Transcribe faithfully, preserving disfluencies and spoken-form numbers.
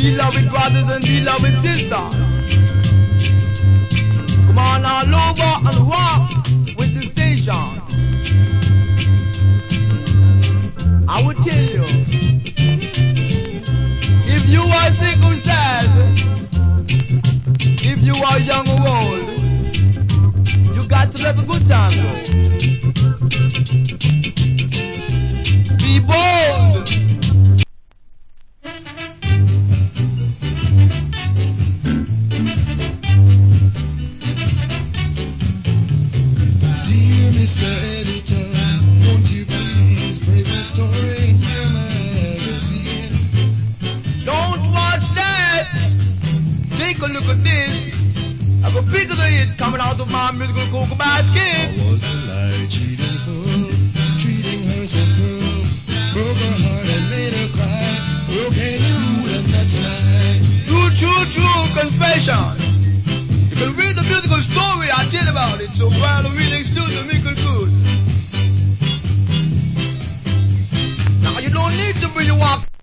beloved brothers and beloved sisters. Come on all over and walk with the station. I would tell you, if you are sick or sad, if you are young or old, you got to have a good time though. Be bold. Dear Mister Editor, won't you please break my story in your magazine? Don't watch that. Take a look at this. I have a picture of it coming out of my musical cocoa basket. I was a lie, cheating fool, treating her so cruel, broke her heart and made her cry, broke any rule and that's mine. True, true, true confession. You can read the musical story I did about it, so while the reading student make it good. Now you don't need to bring your walk.